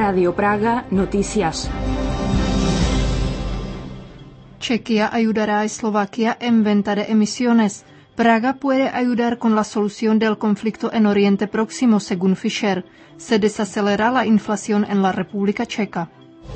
Radio Praga Noticias. Chequia ayudará a Eslovaquia en venta de emisiones. Praga puede ayudar con la solución del conflicto en Oriente Próximo, según Fischer. Se desacelera la inflación en la República Checa.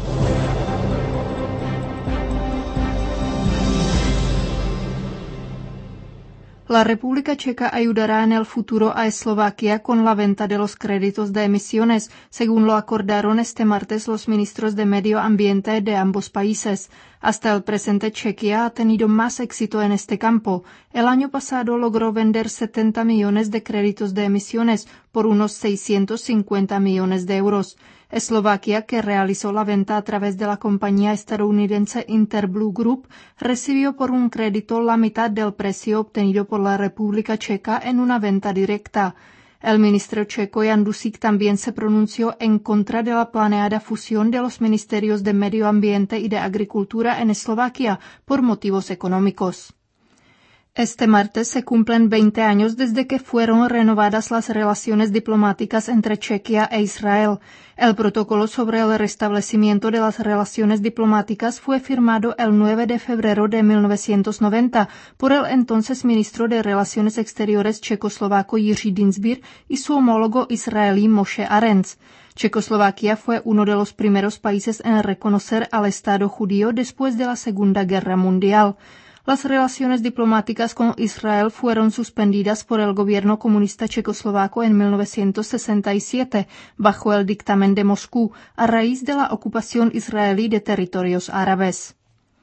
La República Checa ayudará en el futuro a Eslovaquia con la venta de los créditos de emisiones, según lo acordaron este martes los ministros de Medio Ambiente de ambos países. Hasta el presente, Chequia ha tenido más éxito en este campo. El año pasado logró vender 70 millones de créditos de emisiones por unos 650 millones de euros. Eslovaquia, que realizó la venta a través de la compañía estadounidense Interblue Group, recibió por un crédito la mitad del precio obtenido por la República Checa en una venta directa. El ministro checo Jan Dusík también se pronunció en contra de la planeada fusión de los ministerios de Medio Ambiente y de Agricultura en Eslovaquia por motivos económicos. Este martes se cumplen 20 años desde que fueron renovadas las relaciones diplomáticas entre Chequia e Israel. El protocolo sobre el restablecimiento de las relaciones diplomáticas fue firmado el 9 de febrero de 1990 por el entonces ministro de Relaciones Exteriores checoslovaco Jiří Dienstbier y su homólogo israelí Moshe Arens. Checoslovaquia fue uno de los primeros países en reconocer al Estado judío después de la Segunda Guerra Mundial. Las relaciones diplomáticas con Israel fueron suspendidas por el gobierno comunista checoslovaco en 1967, bajo el dictamen de Moscú, a raíz de la ocupación israelí de territorios árabes.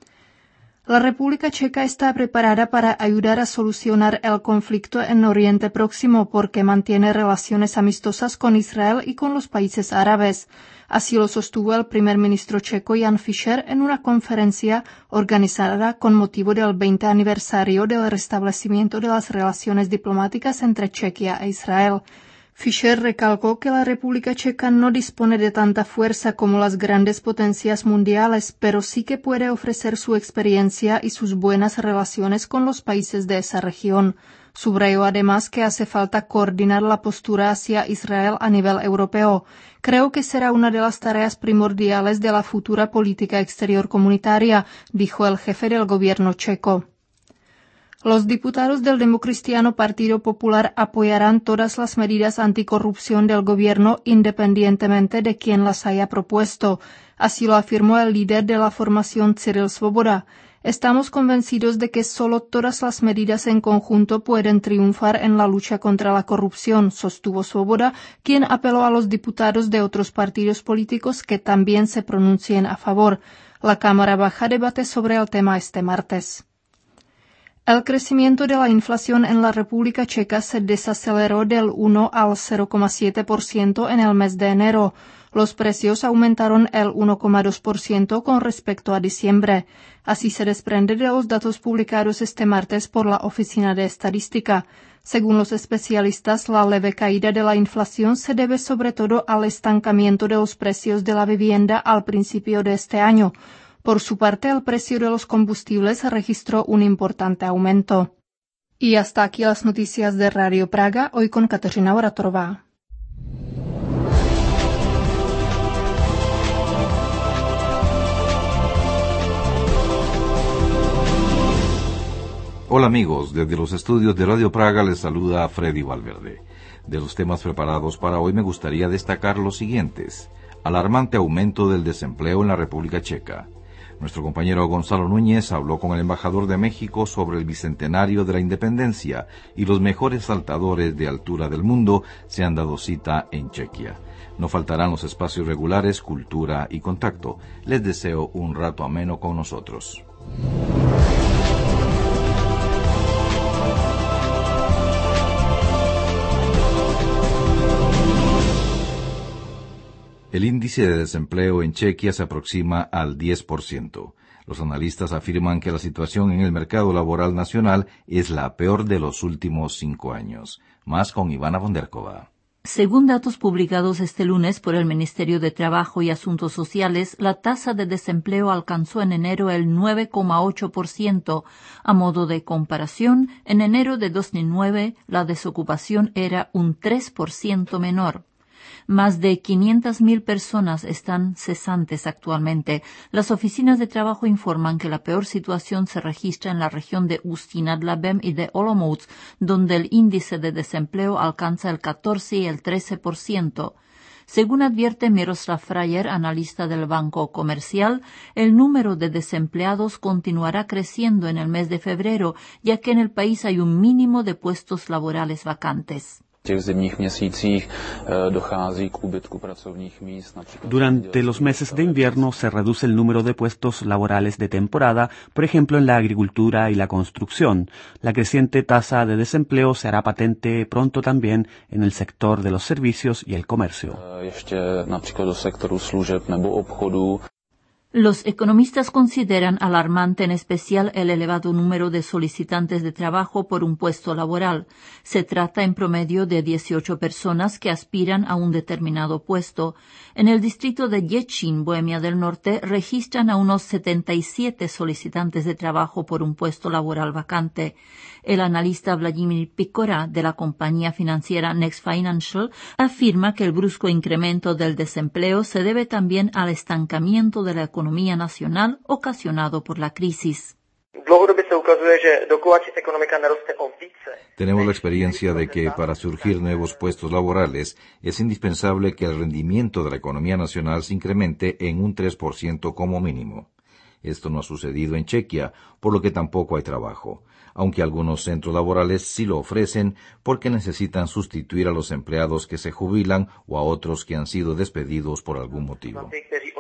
La República Checa está preparada para ayudar a solucionar el conflicto en Oriente Próximo porque mantiene relaciones amistosas con Israel y con los países árabes. Así lo sostuvo el primer ministro checo Jan Fischer en una conferencia organizada con motivo del 20 aniversario del restablecimiento de las relaciones diplomáticas entre Chequia e Israel. Fischer recalcó que la República Checa no dispone de tanta fuerza como las grandes potencias mundiales, pero sí que puede ofrecer su experiencia y sus buenas relaciones con los países de esa región. Subrayó además que hace falta coordinar la postura hacia Israel a nivel europeo. Creo que será una de las tareas primordiales de la futura política exterior comunitaria, dijo el jefe del gobierno checo. Los diputados del Democristiano Partido Popular apoyarán todas las medidas anticorrupción del gobierno independientemente de quién las haya propuesto. Así lo afirmó el líder de la formación Cyril Svoboda. Estamos convencidos de que solo todas las medidas en conjunto pueden triunfar en la lucha contra la corrupción, sostuvo Svoboda, quien apeló a los diputados de otros partidos políticos que también se pronuncien a favor. La Cámara Baja debate sobre el tema este martes. El crecimiento de la inflación en la República Checa se desaceleró del 1 al 0,7% en el mes de enero. Los precios aumentaron el 1,2% con respecto a diciembre. Así se desprende de los datos publicados este martes por la Oficina de Estadística. Según los especialistas, la leve caída de la inflación se debe sobre todo al estancamiento de los precios de la vivienda al principio de este año. Por su parte, el precio de los combustibles registró un importante aumento. Y hasta aquí las noticias de Radio Praga, hoy con Kateřina Oratorová. Hola amigos, desde los estudios de Radio Praga les saluda Freddy Valverde. De los temas preparados para hoy me gustaría destacar los siguientes. Alarmante aumento del desempleo en la República Checa. Nuestro compañero Gonzalo Núñez habló con el embajador de México sobre el bicentenario de la independencia y los mejores saltadores de altura del mundo se han dado cita en Chequia. No faltarán los espacios regulares, cultura y contacto. Les deseo un rato ameno con nosotros. El índice de desempleo en Chequia se aproxima al 10%. Los analistas afirman que la situación en el mercado laboral nacional es la peor de los últimos 5 años. Más con Ivana Vonderkova. Según datos publicados este lunes por el Ministerio de Trabajo y Asuntos Sociales, la tasa de desempleo alcanzó en enero el 9,8%. A modo de comparación, en enero de 2009 la desocupación era un 3% menor. Más de 500.000 personas están cesantes actualmente. Las oficinas de trabajo informan que la peor situación se registra en la región de Ústí-nad Labem y de Olomouc, donde el índice de desempleo alcanza el 14 y el 13%. Según advierte Miroslav Frajer, analista del Banco Comercial, el número de desempleados continuará creciendo en el mes de febrero, ya que en el país hay un mínimo de puestos laborales vacantes. Durante los meses de invierno se reduce el número de puestos laborales de temporada, por ejemplo en la agricultura y la construcción. La creciente tasa de desempleo se hará patente pronto también en el sector de los servicios y el comercio. Los economistas consideran alarmante en especial el elevado número de solicitantes de trabajo por un puesto laboral. Se trata en promedio de 18 personas que aspiran a un determinado puesto. En el distrito de Děčín, Bohemia del Norte, registran a unos 77 solicitantes de trabajo por un puesto laboral vacante. El analista Vladimír Pikora, de la compañía financiera Next Financial, afirma que el brusco incremento del desempleo se debe también al estancamiento de la economía nacional ocasionado por la crisis. Tenemos la experiencia de que para surgir nuevos puestos laborales es indispensable que el rendimiento de la economía nacional se incremente en un 3% como mínimo. Esto no ha sucedido en Chequia, por lo que tampoco hay trabajo, aunque algunos centros laborales sí lo ofrecen porque necesitan sustituir a los empleados que se jubilan o a otros que han sido despedidos por algún motivo.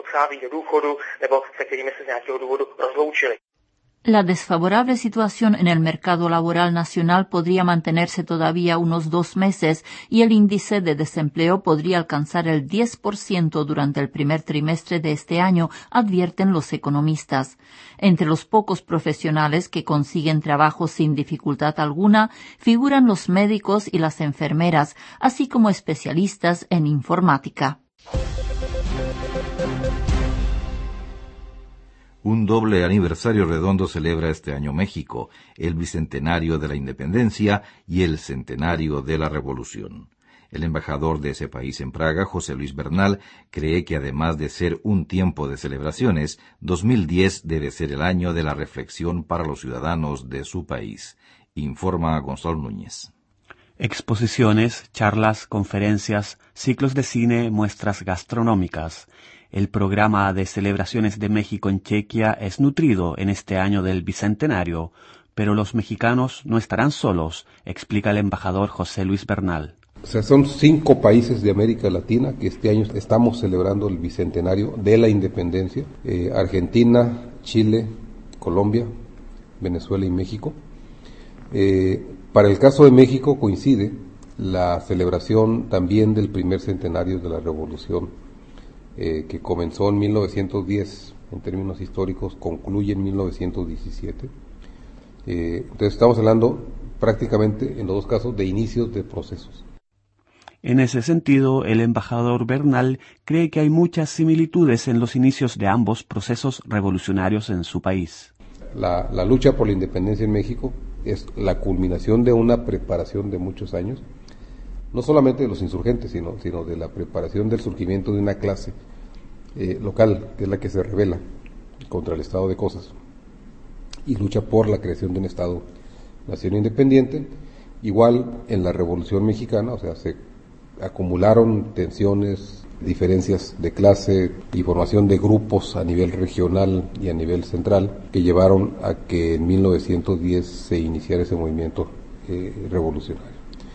La desfavorable situación en el mercado laboral nacional podría mantenerse todavía unos 2 meses y el índice de desempleo podría alcanzar el 10% durante el primer trimestre de este año, advierten los economistas. Entre los pocos profesionales que consiguen trabajo sin dificultad alguna figuran los médicos y las enfermeras, así como especialistas en informática. Un doble aniversario redondo celebra este año México, el bicentenario de la independencia y el centenario de la revolución. El embajador de ese país en Praga, José Luis Bernal, cree que además de ser un tiempo de celebraciones, 2010 debe ser el año de la reflexión para los ciudadanos de su país. Informa Gonzalo Núñez. Exposiciones, charlas, conferencias, ciclos de cine, muestras gastronómicas. El programa de celebraciones de México en Chequia es nutrido en este año del bicentenario, pero los mexicanos no estarán solos, explica el embajador José Luis Bernal. Son 5 países de América Latina que este año estamos celebrando el bicentenario de la independencia. Argentina, Chile, Colombia, Venezuela y México. Para el caso de México coincide la celebración también del primer centenario de la revolución, que comenzó en 1910, en términos históricos, concluye en 1917. Entonces estamos hablando prácticamente en los 2 casos de inicios de procesos. En ese sentido, el embajador Bernal cree que hay muchas similitudes en los inicios de ambos procesos revolucionarios en su país. La lucha por la independencia en México es la culminación de una preparación de muchos años, no solamente de los insurgentes, sino de la preparación del surgimiento de una clase local, que es la que se rebela contra el estado de cosas y lucha por la creación de un Estado-nación independiente. Igual en la Revolución Mexicana, o sea, se acumularon tensiones, diferencias de clase y formación de grupos a nivel regional y a nivel central que llevaron a que en 1910 se iniciara ese movimiento revolucionario.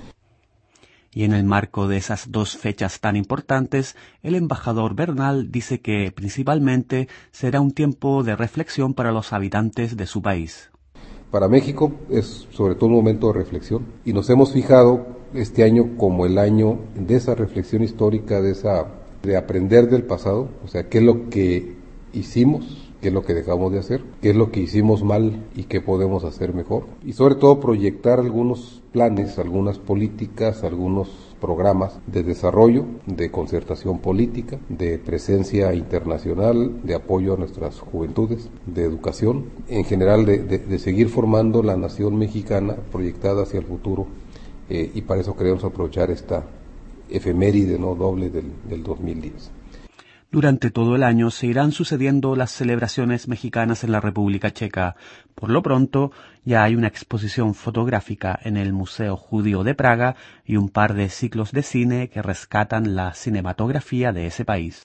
Y en el marco de esas 2 fechas tan importantes, el embajador Bernal dice que principalmente será un tiempo de reflexión para los habitantes de su país. Para México es sobre todo un momento de reflexión y nos hemos fijado este año como el año de esa reflexión histórica, de aprender del pasado, o sea, qué es lo que hicimos, qué es lo que dejamos de hacer, qué es lo que hicimos mal y qué podemos hacer mejor. Y sobre todo proyectar algunos planes, algunas políticas, algunos programas de desarrollo, de concertación política, de presencia internacional, de apoyo a nuestras juventudes, de educación, en general de seguir formando la nación mexicana proyectada hacia el futuro, y para eso queremos aprovechar efeméride, ¿no?, doble del 2010. Durante todo el año se irán sucediendo las celebraciones mexicanas en la República Checa. Por lo pronto, ya hay una exposición fotográfica en el Museo Judío de Praga y un par de ciclos de cine que rescatan la cinematografía de ese país.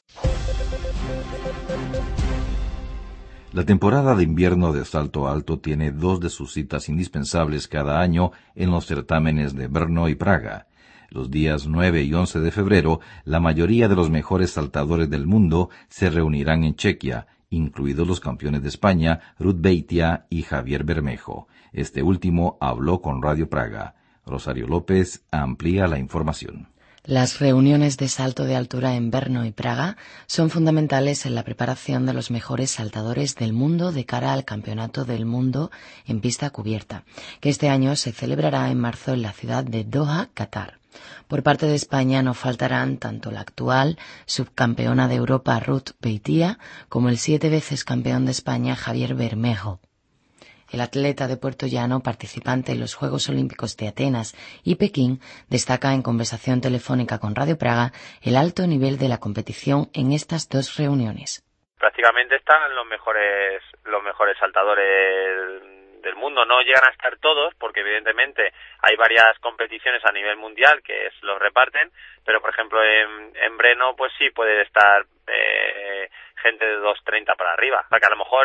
La temporada de invierno de Salto Alto tiene dos de sus citas indispensables cada año en los certámenes de Brno y Praga. Los días 9 y 11 de febrero, la mayoría de los mejores saltadores del mundo se reunirán en Chequia, incluidos los campeones de España, Ruth Beitia y Javier Bermejo. Este último habló con Radio Praga. Rosario López amplía la información. Las reuniones de salto de altura en Brno y Praga son fundamentales en la preparación de los mejores saltadores del mundo de cara al Campeonato del Mundo en pista cubierta, que este año se celebrará en marzo en la ciudad de Doha, Qatar. Por parte de España no faltarán tanto la actual subcampeona de Europa Ruth Beitia como el 7 veces campeón de España Javier Bermejo. El atleta de Puerto Llano, participante en los Juegos Olímpicos de Atenas y Pekín, destaca en conversación telefónica con Radio Praga el alto nivel de la competición en estas dos reuniones. Prácticamente están los mejores saltadores del mundo. No llegan a estar todos porque evidentemente hay varias competiciones a nivel mundial que los reparten, pero por ejemplo en Brno pues sí puede estar gente de 2.30 para arriba. O sea que a lo mejor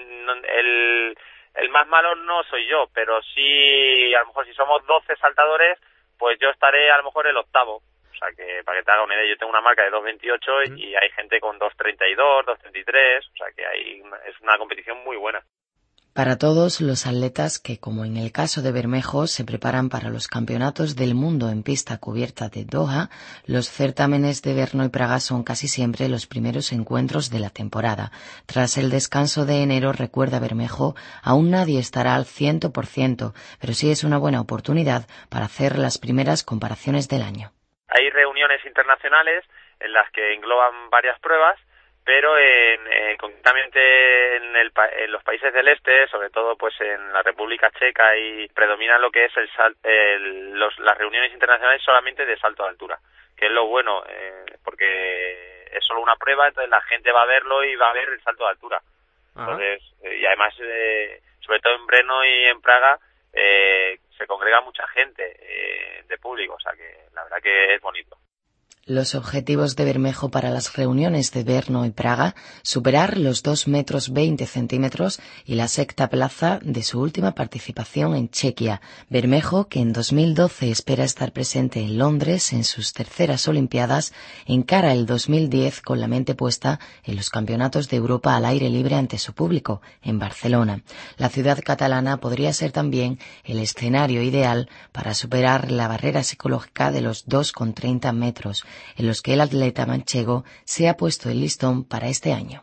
el más malo no soy yo, pero sí, a lo mejor si somos 12 saltadores, pues yo estaré a lo mejor el octavo. O sea que, para que te haga una idea, yo tengo una marca de 2.28 y hay gente con 2.32, 2.33, o sea que es una competición muy buena. Para todos los atletas que, como en el caso de Bermejo, se preparan para los campeonatos del mundo en pista cubierta de Doha, los certámenes de Brno y Praga son casi siempre los primeros encuentros de la temporada. Tras el descanso de enero, recuerda Bermejo, aún nadie estará al 100%, pero sí es una buena oportunidad para hacer las primeras comparaciones del año. Hay reuniones internacionales en las que engloban varias pruebas, pero concretamente en los países del este, sobre todo pues en la República Checa, y predomina lo que es las reuniones internacionales solamente de salto de altura, que es lo bueno, porque es solo una prueba, entonces la gente va a verlo y va a ver el salto de altura. Entonces, y además, sobre todo en Brno y en Praga, se congrega mucha gente de público, o sea que la verdad que es bonito. Los objetivos de Bermejo para las reuniones de Brno y Praga, superar los 2,20 metros y la sexta plaza de su última participación en Chequia. Bermejo, que en 2012 espera estar presente en Londres en sus terceras Olimpiadas, encara el 2010 con la mente puesta en los campeonatos de Europa al aire libre ante su público, en Barcelona. La ciudad catalana podría ser también el escenario ideal para superar la barrera psicológica de los 2,30 metros, en los que el atleta manchego se ha puesto el listón para este año.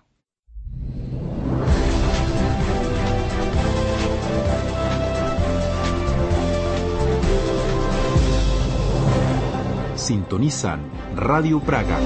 Sintonizan Radio Praga.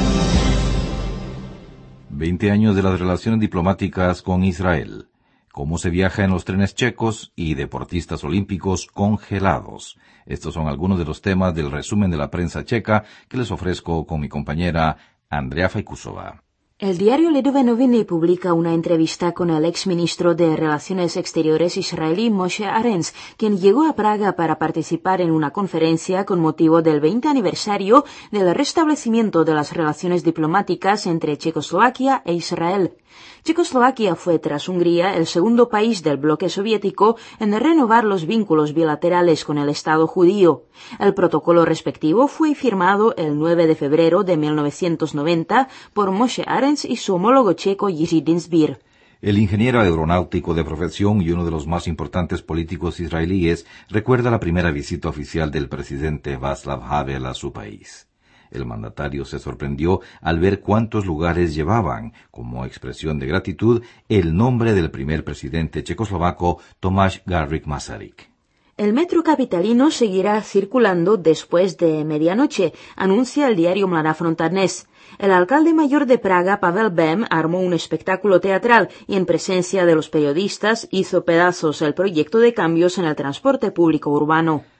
20 años de las relaciones diplomáticas con Israel. Cómo se viaja en los trenes checos y deportistas olímpicos congelados. Estos son algunos de los temas del resumen de la prensa checa que les ofrezco con mi compañera Andrea Fajkusova. El diario Lidové noviny publica una entrevista con el exministro de Relaciones Exteriores israelí Moshe Arens, quien llegó a Praga para participar en una conferencia con motivo del 20 aniversario del restablecimiento de las relaciones diplomáticas entre Checoslovaquia e Israel. Checoslovaquia fue, tras Hungría, el segundo país del bloque soviético en renovar los vínculos bilaterales con el Estado judío. El protocolo respectivo fue firmado el 9 de febrero de 1990 por Moshe Arens y su homólogo checo Jiří Dinsbír. El ingeniero aeronáutico de profesión y uno de los más importantes políticos israelíes recuerda la primera visita oficial del presidente Václav Havel a su país. El mandatario se sorprendió al ver cuántos lugares llevaban, como expresión de gratitud, el nombre del primer presidente checoslovaco Tomáš Garrigue Masaryk. El metro capitalino seguirá circulando después de medianoche, anuncia el diario Mladá Fronta Dnes. El alcalde mayor de Praga, Pavel Bém, armó un espectáculo teatral y en presencia de los periodistas hizo pedazos el proyecto de cambios en el transporte público urbano.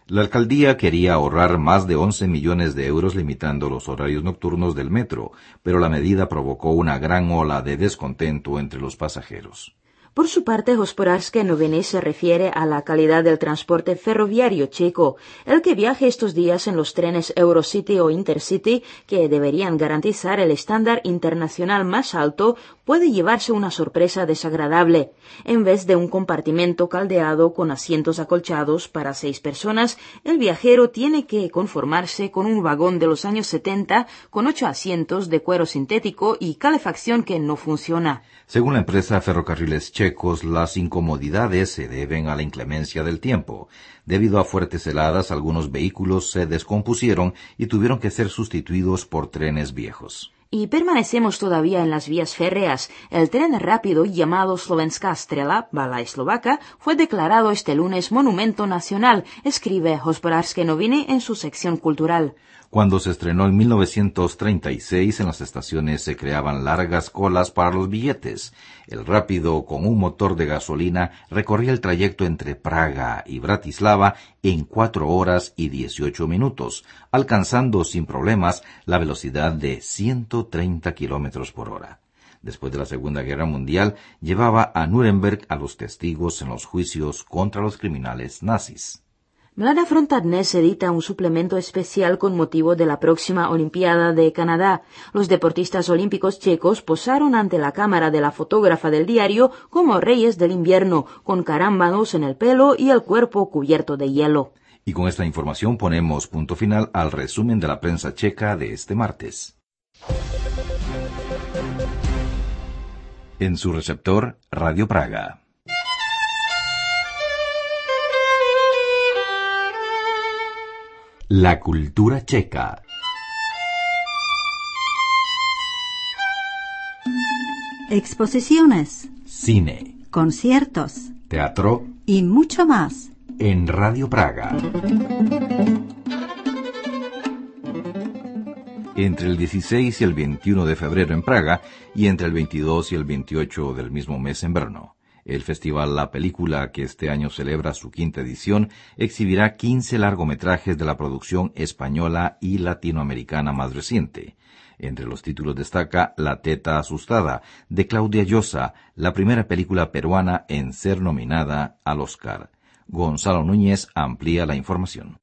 La alcaldía quería ahorrar más de 11 millones de euros limitando los horarios nocturnos del metro, pero la medida provocó una gran ola de descontento entre los pasajeros. Por su parte, Hospodářské noviny se refiere a la calidad del transporte ferroviario checo. El que viaje estos días en los trenes Eurocity o Intercity, que deberían garantizar el estándar internacional más alto, puede llevarse una sorpresa desagradable. En vez de un compartimento caldeado con asientos acolchados para 6 personas, el viajero tiene que conformarse con un vagón de los años 70 con 8 asientos de cuero sintético y calefacción que no funciona. Según la empresa Ferrocarriles Checos, las incomodidades se deben a la inclemencia del tiempo. Debido a fuertes heladas, algunos vehículos se descompusieron y tuvieron que ser sustituidos por trenes viejos. Y permanecemos todavía en las vías férreas. El tren rápido llamado Slovenská strela, bala eslovaca, fue declarado este lunes monumento nacional, escribe Hospodářské noviny en su sección cultural. Cuando se estrenó en 1936, en las estaciones se creaban largas colas para los billetes. El rápido, con un motor de gasolina, recorría el trayecto entre Praga y Bratislava en 4 horas y 18 minutos, alcanzando sin problemas la velocidad de 130 kilómetros por hora. Después de la Segunda Guerra Mundial, llevaba a Nuremberg a los testigos en los juicios contra los criminales nazis. Mladá fronta dnes edita un suplemento especial con motivo de la próxima Olimpiada de Canadá. Los deportistas olímpicos checos posaron ante la cámara de la fotógrafa del diario como reyes del invierno, con carámbanos en el pelo y el cuerpo cubierto de hielo. Y con esta información ponemos punto final al resumen de la prensa checa de este martes. En su receptor, Radio Praga. La cultura checa. Exposiciones, Cine, conciertos teatro y mucho más. En Radio Praga. Entre el 16 y el 21 de febrero en Praga y entre el 22 y el 28 del mismo mes en Brno. El festival La Película, que este año celebra su 5ª edición, exhibirá 15 largometrajes de la producción española y latinoamericana más reciente. Entre los títulos destaca La Teta Asustada, de Claudia Llosa, la primera película peruana en ser nominada al Oscar. Gonzalo Núñez amplía la información.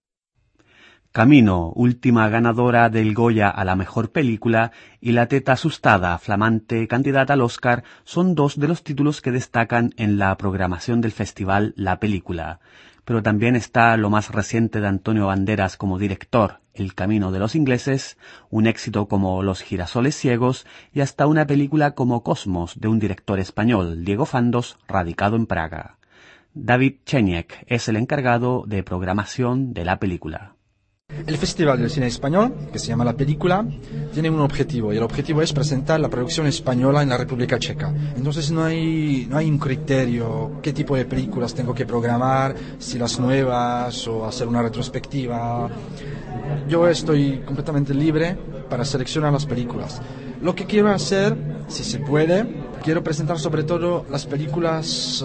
Camino, última ganadora del Goya a la mejor película, y La Teta Asustada, flamante candidata al Oscar, son 2 de los títulos que destacan en la programación del festival La Película. Pero también está lo más reciente de Antonio Banderas como director, El Camino de los Ingleses, un éxito como Los Girasoles Ciegos y hasta una película como Cosmos de un director español, Diego Fandos, radicado en Praga. David Čeněk es el encargado de programación de la película. El Festival del Cine Español, que se llama La Película, tiene un objetivo, y el objetivo es presentar la producción española en la República Checa. Entonces no hay un criterio, qué tipo de películas tengo que programar, si las nuevas o hacer una retrospectiva. Yo estoy completamente libre para seleccionar las películas. Lo que quiero hacer, si se puede, quiero presentar sobre todo las películas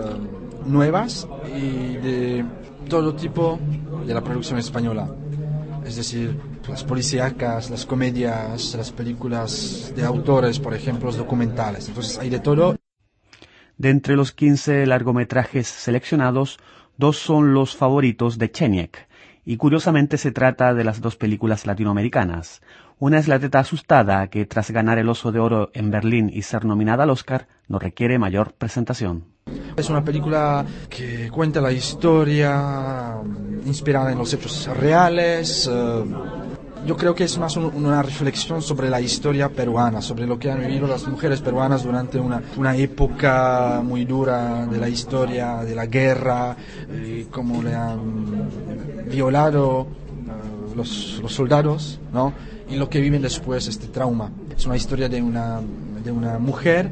nuevas y de todo tipo de la producción española. Es decir, las policíacas, las comedias, las películas de autores, por ejemplo, los documentales. Entonces hay de todo. De entre los 15 largometrajes seleccionados, 2 son los favoritos de Čeněk, y curiosamente se trata de las 2 películas latinoamericanas. Una es La Teta Asustada, que tras ganar el Oso de Oro en Berlín y ser nominada al Oscar, no requiere mayor presentación. Es una película que cuenta la historia inspirada en los hechos reales. Yo creo que es más una reflexión sobre la historia peruana, sobre lo que han vivido las mujeres peruanas durante una época muy dura de la historia, de la guerra, y cómo le han violado los soldados, ¿no? Y lo que viven después, este trauma. Es una historia de una mujer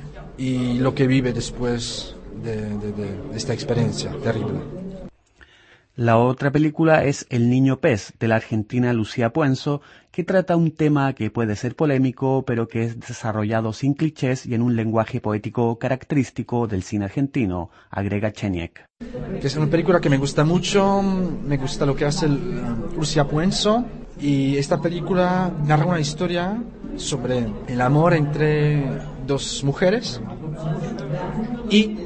y lo que vive después de esta experiencia terrible. La otra película es El niño pez, de la argentina Lucía Puenzo, que trata un tema que puede ser polémico, pero que es desarrollado sin clichés y en un lenguaje poético característico del cine argentino, agrega Cheniek. Es una película que me gusta mucho, me gusta lo que hace Lucía Puenzo, y esta película narra una historia sobre el amor entre dos mujeres y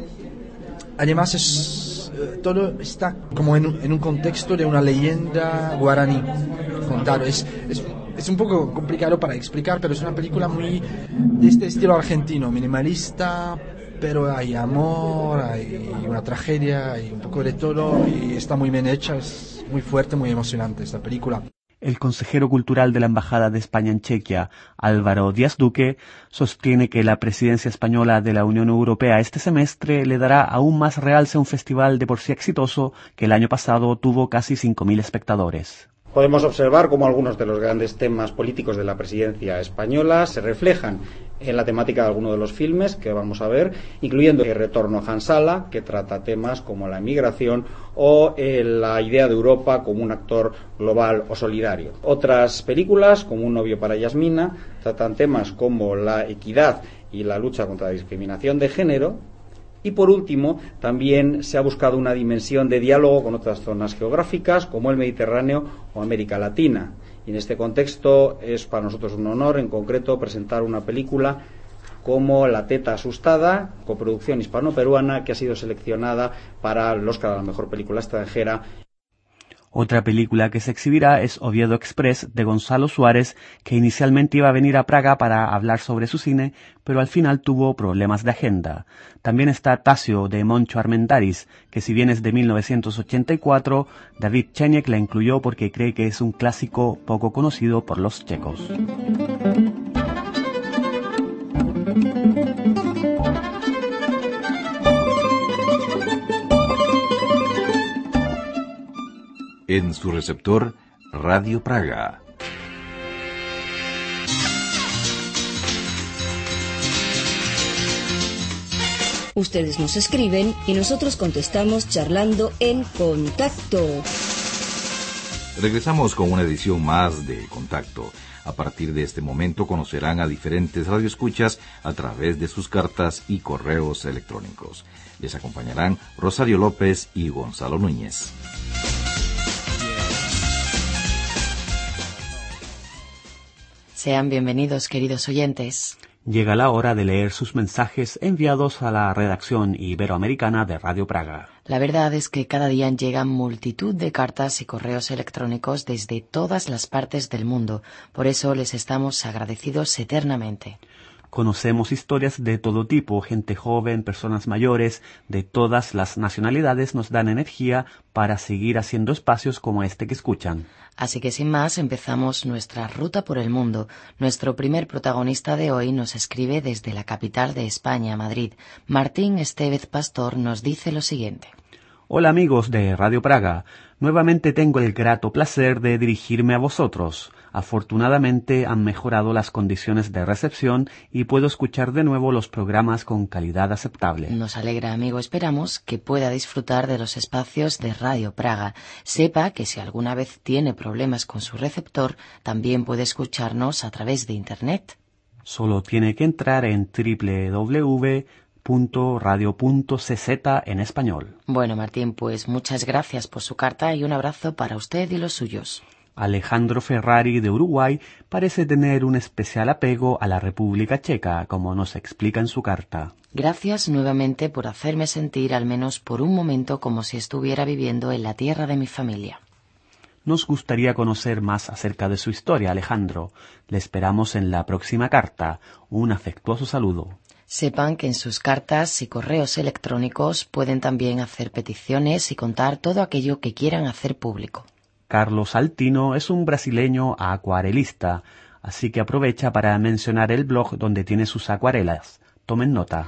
además todo está como en un contexto de una leyenda guaraní contado. Es un poco complicado para explicar, pero es una película muy de este estilo argentino, minimalista, pero hay amor, hay una tragedia, hay un poco de todo y está muy bien hecha, es muy fuerte, muy emocionante esta película. El consejero cultural de la Embajada de España en Chequia, Álvaro Díaz Duque, sostiene que la presidencia española de la Unión Europea este semestre le dará aún más realce a un festival de por sí exitoso que el año pasado tuvo casi 5.000 espectadores. Podemos observar cómo algunos de los grandes temas políticos de la presidencia española se reflejan en la temática de algunos de los filmes que vamos a ver, incluyendo El retorno a Hansala, que trata temas como la migración o la idea de Europa como un actor global o solidario. Otras películas, como Un novio para Yasmina, tratan temas como la equidad y la lucha contra la discriminación de género. Y por último, también se ha buscado una dimensión de diálogo con otras zonas geográficas como el Mediterráneo o América Latina. Y en este contexto es para nosotros un honor, en concreto, presentar una película como La teta asustada, coproducción hispano-peruana, que ha sido seleccionada para el Oscar a la mejor película extranjera. Otra película que se exhibirá es Oviedo Express, de Gonzalo Suárez, que inicialmente iba a venir a Praga para hablar sobre su cine, pero al final tuvo problemas de agenda. También está Tasio, de Moncho Armendáriz, que si bien es de 1984, David Cheniek la incluyó porque cree que es un clásico poco conocido por los checos. En su receptor, Radio Praga. Ustedes nos escriben y nosotros contestamos charlando en Contacto. Regresamos con una edición más de Contacto. A partir de este momento conocerán a diferentes radioescuchas a través de sus cartas y correos electrónicos. Les acompañarán Rosario López y Gonzalo Núñez. Sean bienvenidos, queridos oyentes. Llega la hora de leer sus mensajes enviados a la redacción iberoamericana de Radio Praga. La verdad es que cada día llegan multitud de cartas y correos electrónicos desde todas las partes del mundo. Por eso les estamos agradecidos eternamente. Conocemos historias de todo tipo, gente joven, personas mayores, de todas las nacionalidades nos dan energía para seguir haciendo espacios como este que escuchan. Así que sin más empezamos nuestra ruta por el mundo. Nuestro primer protagonista de hoy nos escribe desde la capital de España, Madrid. Martín Estevez Pastor nos dice lo siguiente. Hola amigos de Radio Praga, nuevamente tengo el grato placer de dirigirme a vosotros. Afortunadamente han mejorado las condiciones de recepción y puedo escuchar de nuevo los programas con calidad aceptable. Nos alegra, amigo. Esperamos que pueda disfrutar de los espacios de Radio Praga. Sepa que si alguna vez tiene problemas con su receptor, también puede escucharnos a través de Internet. Solo tiene que entrar en www.radio.cz en español. Bueno, Martín, pues muchas gracias por su carta y un abrazo para usted y los suyos. Alejandro Ferrari de Uruguay parece tener un especial apego a la República Checa, como nos explica en su carta. Gracias nuevamente por hacerme sentir al menos por un momento como si estuviera viviendo en la tierra de mi familia. Nos gustaría conocer más acerca de su historia, Alejandro. Le esperamos en la próxima carta. Un afectuoso saludo. Sepan que en sus cartas y correos electrónicos pueden también hacer peticiones y contar todo aquello que quieran hacer público. Carlos Altino es un brasileño acuarelista, así que aprovecha para mencionar el blog donde tiene sus acuarelas. Tomen nota.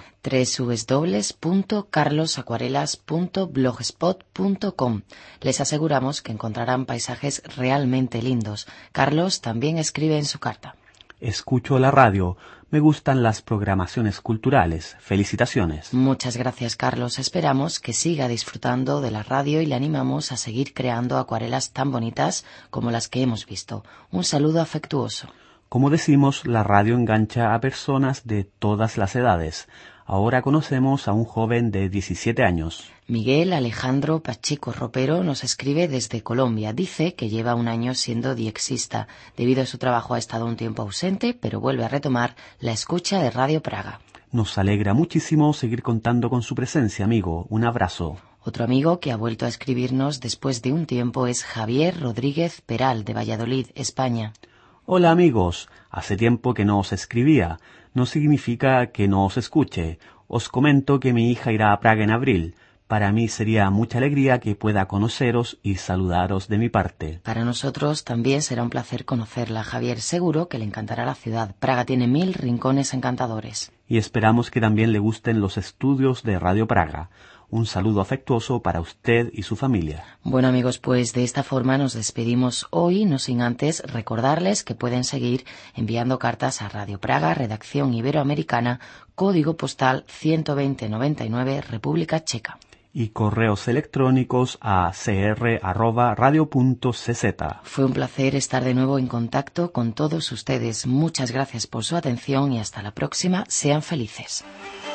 www.carlosacuarelas.blogspot.com. Les aseguramos que encontrarán paisajes realmente lindos. Carlos también escribe en su carta. Escucho la radio. Me gustan las programaciones culturales. Felicitaciones. Muchas gracias, Carlos. Esperamos que siga disfrutando de la radio y le animamos a seguir creando acuarelas tan bonitas como las que hemos visto. Un saludo afectuoso. Como decimos, la radio engancha a personas de todas las edades. Ahora conocemos a un joven de 17 años. Miguel Alejandro Pacheco Ropero nos escribe desde Colombia. Dice que lleva un año siendo diexista. Debido a su trabajo ha estado un tiempo ausente, pero vuelve a retomar la escucha de Radio Praga. Nos alegra muchísimo seguir contando con su presencia, amigo. Un abrazo. Otro amigo que ha vuelto a escribirnos después de un tiempo es Javier Rodríguez Peral, de Valladolid, España. Hola, amigos. Hace tiempo que no os escribía. No significa que no os escuche. Os comento que mi hija irá a Praga en abril. Para mí sería mucha alegría que pueda conoceros y saludaros de mi parte. Para nosotros también será un placer conocerla, Javier. Seguro que le encantará la ciudad. Praga tiene 1000 rincones encantadores. Y esperamos que también le gusten los estudios de Radio Praga. Un saludo afectuoso para usted y su familia. Bueno, amigos, pues de esta forma nos despedimos hoy, no sin antes recordarles que pueden seguir enviando cartas a Radio Praga, Redacción Iberoamericana, código postal 12099, República Checa. Y correos electrónicos a cr@radio.cz. Fue un placer estar de nuevo en contacto con todos ustedes. Muchas gracias por su atención y hasta la próxima. Sean felices.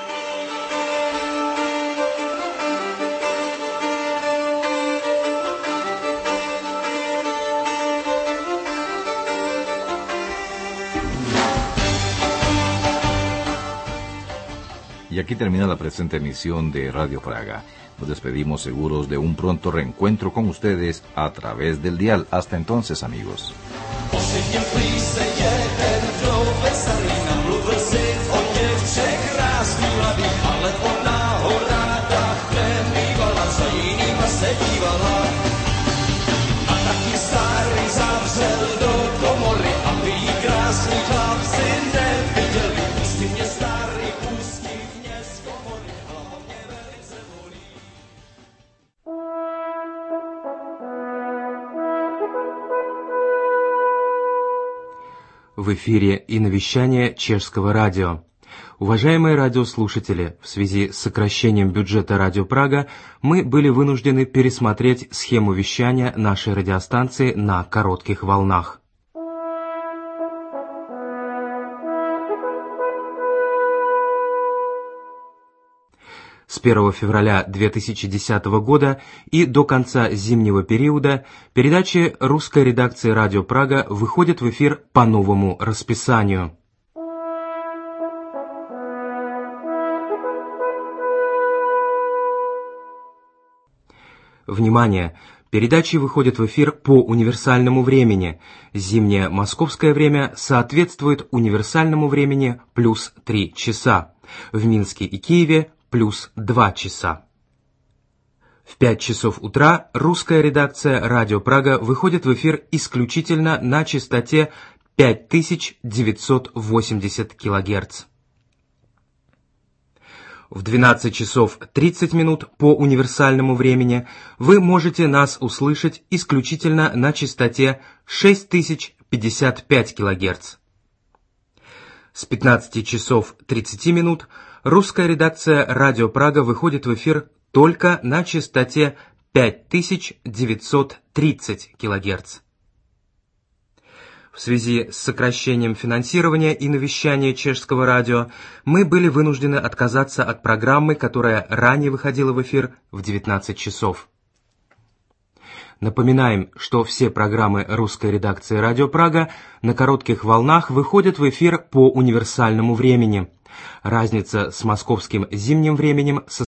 Y aquí termina la presente emisión de Radio Praga. Nos despedimos seguros de un pronto reencuentro con ustedes a través del dial. Hasta entonces, amigos. В эфире иновещание Чешского радио. Уважаемые радиослушатели, в связи с сокращением бюджета Радио Прага мы были вынуждены пересмотреть схему вещания нашей радиостанции на коротких волнах. С 1 февраля 2010 года и до конца зимнего периода передачи русской редакции Радио Прага выходят в эфир по новому расписанию. Внимание! Передачи выходят в эфир по универсальному времени. Зимнее московское время соответствует универсальному времени плюс 3 часа. В Минске и Киеве плюс 2 часа. В 5 часов утра русская редакция Радио Прага выходит в эфир исключительно на частоте 5980 кГц. В 12 часов 30 минут по универсальному времени вы можете нас услышать исключительно на частоте 6055 кГц. С 15 часов 30 минут русская редакция Радио Прага выходит в эфир только на частоте 5930 кГц. В связи с сокращением финансирования и навещания чешского радио мы были вынуждены отказаться от программы, которая ранее выходила в эфир в 19 часов. Напоминаем, что все программы русской редакции Радио Прага на коротких волнах выходят в эфир по универсальному времени. Разница с московским зимним временем